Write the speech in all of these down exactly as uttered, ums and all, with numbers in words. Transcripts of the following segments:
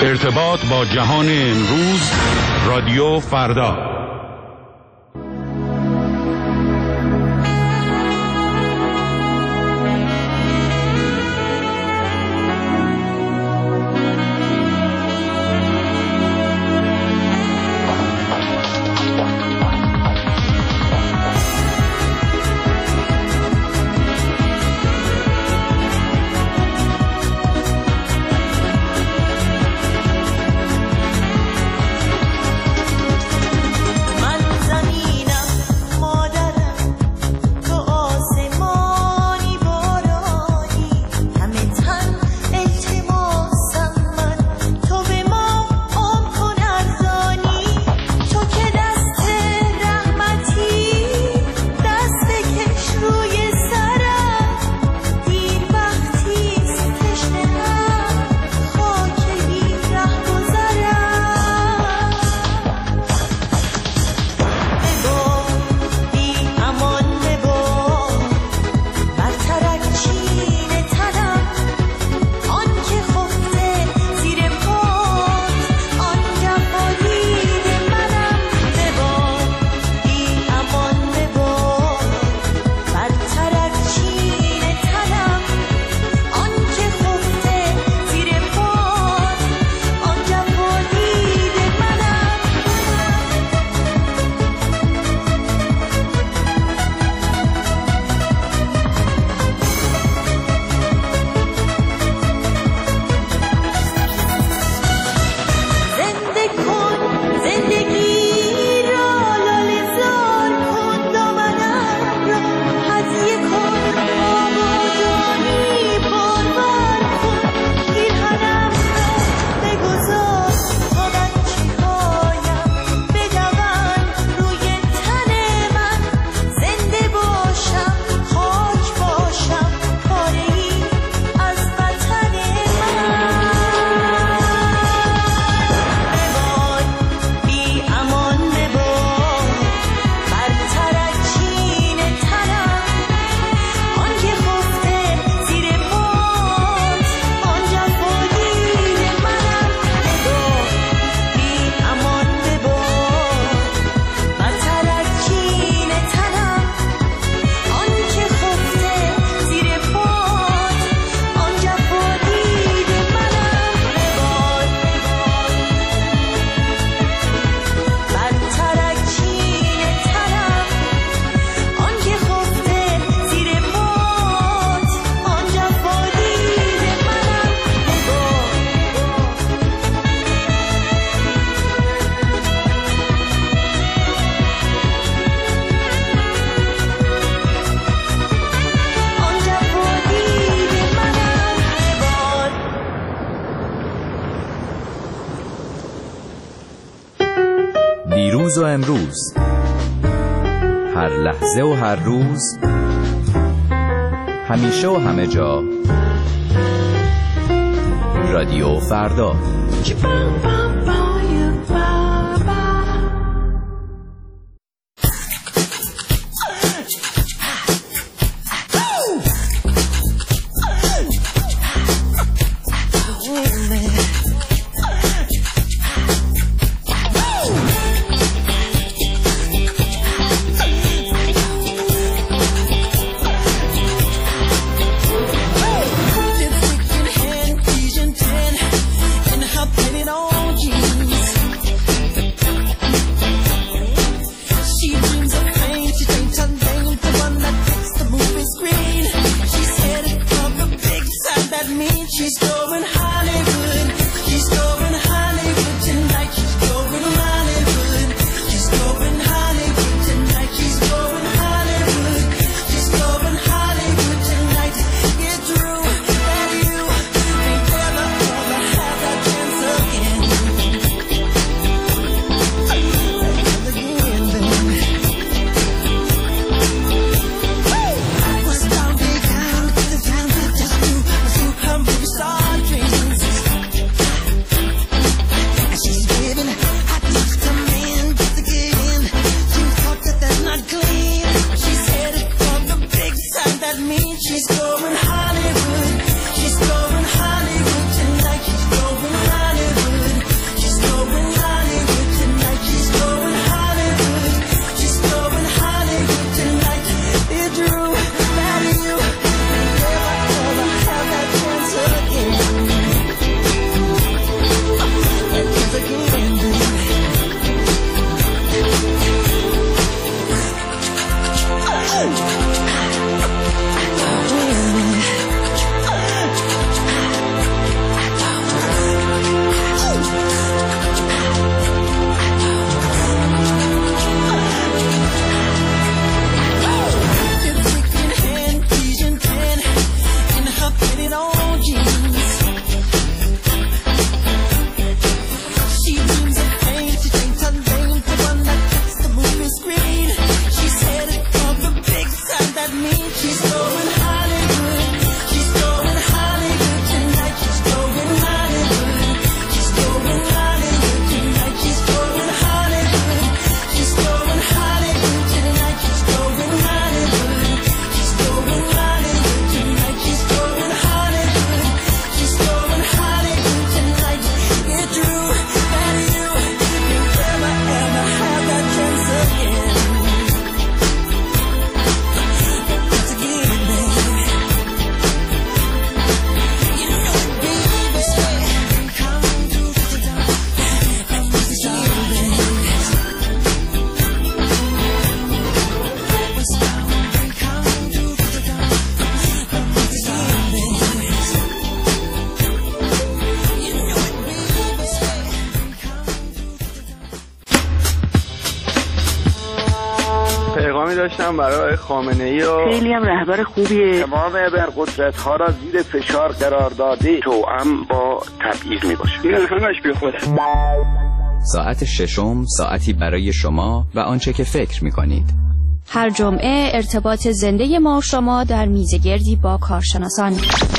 ارتباط با جهان امروز، رادیو فردا. دیروز و امروز، هر لحظه و هر روز، همیشه و همه جا، رادیو فردا. She's going Hollywood. احترامی داشتم برای خامنه‌ای و خیلی هم رهبر خوبیه. تمام ابرقدرت‌ها را زیر فشار قرار داده، توأم با تبعیض میباشه. این همش بی خوده. ساعت ششم، ساعتی برای شما و آنچه که فکر می‌کنید. هر جمعه ارتباط زنده ما و شما در میزگردی با کارشناسان.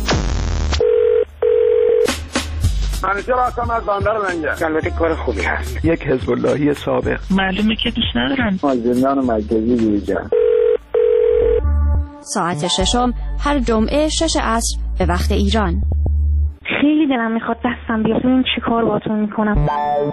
منیجر هستم از بندر لنگر. البته کار خوبی هست. یک حزب اللهی سابق. معلومه که دوست ندارن. از زندان مرکزی بیرون. ساعت ششم هر جمعه شش عصر به وقت ایران. خیلی دلم میخواد دستم بیاد ببین چی کار باهاتون میکنم.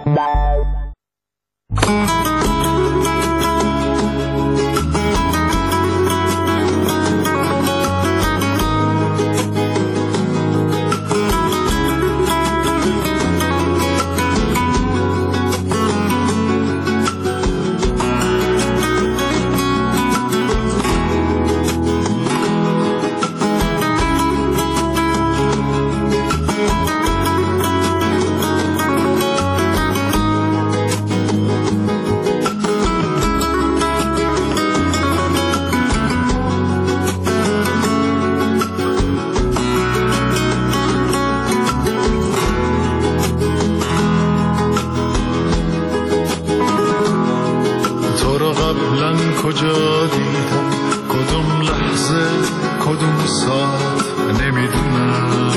کجا دیدم کدوم لحظه کدوم ساعت نمیدونم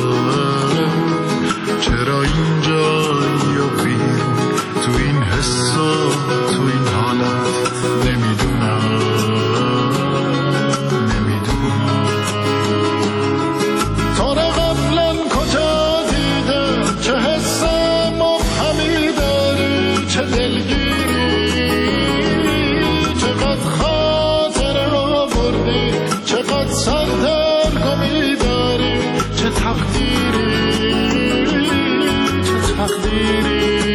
چرا اینجایی و بیرون تو این حس و تو این حالت نمیدونم نمیدونم تا را قبلا کجا دیدم چه حس مبهمی داری چه دلگیری چقدر سردرگمی داری چه تقدیری چه تقدیری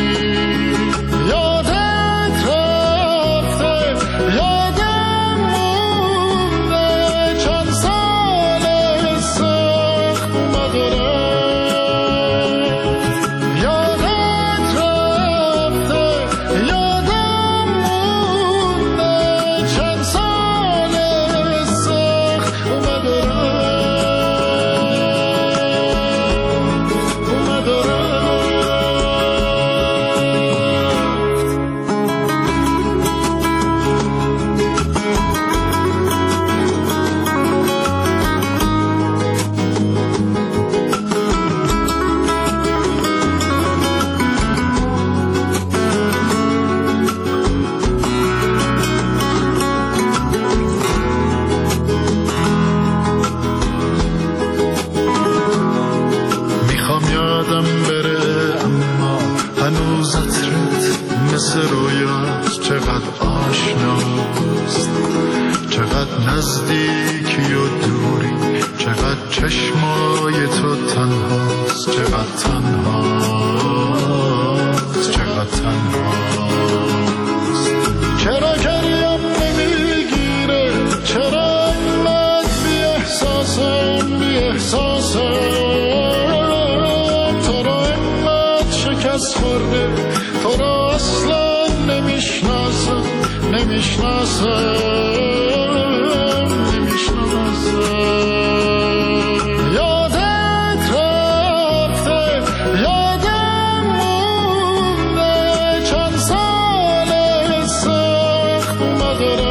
یادت رفته یادم مونده چند سال سخت اومد و رفت یادت رفته یادم مونده چند سال چقدر آشناست چقدر نزدیکی و دوری چقدر چشمای تو تنهاست چقدر تنهاست چقدر تنهاست چرا گریم نمیگیره چرا انقدر بی احساسم بی احساسم تو را انقدر شکست خورده تو را اصلا نمیشناسم نمیشناسم نمیشناسم یادت رفته یادم مونده چند سال سخت اومد و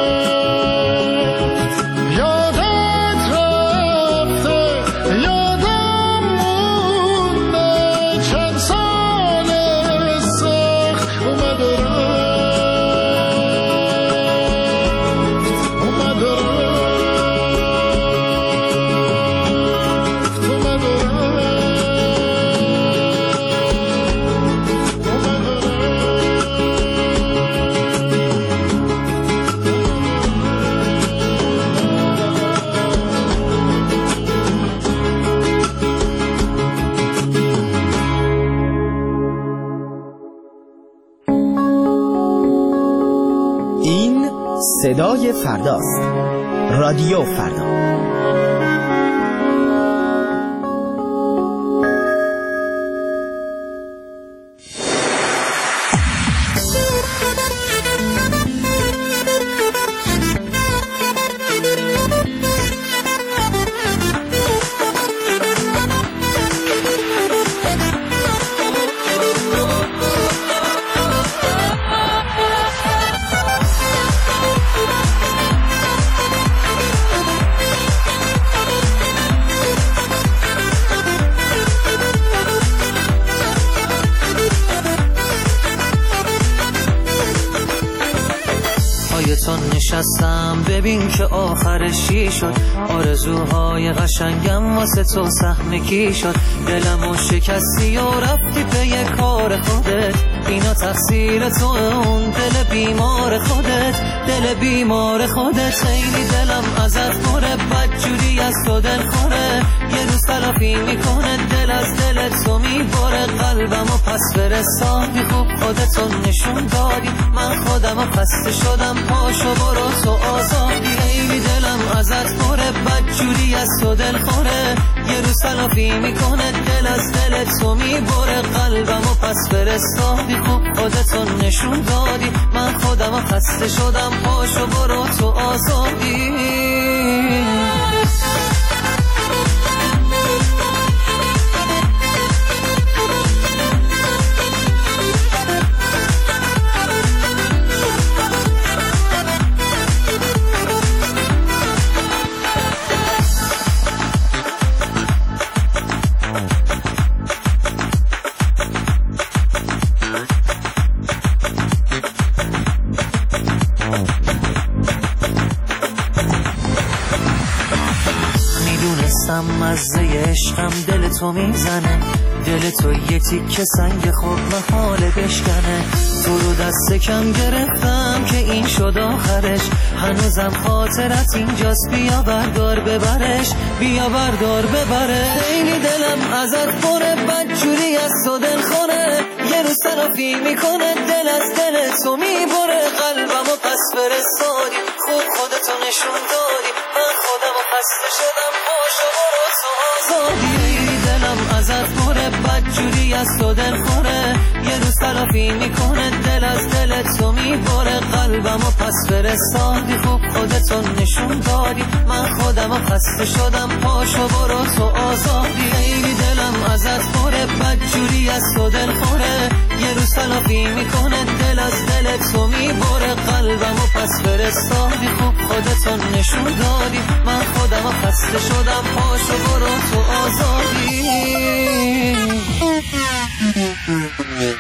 رفت یادت رفته یادم مونده چند سال سخت اومد و رفت صدای فرداست. رادیو فردا. نشستم ببین که آخرشی شد، آرزوهای قشنگم واسه تو سهم کی شد، دلمو شکستی و رفتی پی کار خودت، اینا تقصیر تو اون دل بیمار خودت، دل بیمار خودت. خیلی دلم ازت خوره، بدجوری از تو دل خوره، یه روز تلافی میکنه دل از دل تو میبره، قلبمو پس فرستادی خوب خودتو نشون دادی، من خودمو خسته شدم پاشو برو تو آزادی. خیلی دلم ازت خوره، بدجوری از تو دل خوره، یه روز تلافی میکنه دل از دل تو میبره، قلبمو پس فرستادی خوب خودتو نشون دادی، من خودمو خسته شدم پاشو برو تو آزادی. مزه عشقم دل تو میزنه، دل تو یه تیکه سنگ خوب محاله بشکنه، تو رو دست کم گرفتم که این شد آخرش، هنوزم خاطرت اینجاست، بیا بردار ببرش، بیا بردار ببره. خیلی دلم ازت پره، بدجوری از تو دل خونه، یه روز تلافی میکنه دل از دل تو میبره، قلبمو پس فرستادی خوب خودتو نشون دادی، من خودمو خسته شدم پاشو برو تو آزادی. دلم ازت پره، بدجوری از تو دل خوره، یه روز تلافی میکنه دل از دل تو میبره، قلبمو پس فرستادی خوب خودتو نشون دادی، من خودمو خسته شدم پاشو برو تو آزادی. خیلی دلم ازت پره، بدجوری از تو دل خوره، یه روز تلافی میکنه دل از دل تو میبره، قلبمو پس فرستادی خوب خودتو نشون دادی، من خودمو خسته شدم پاشو برو تو آزادی.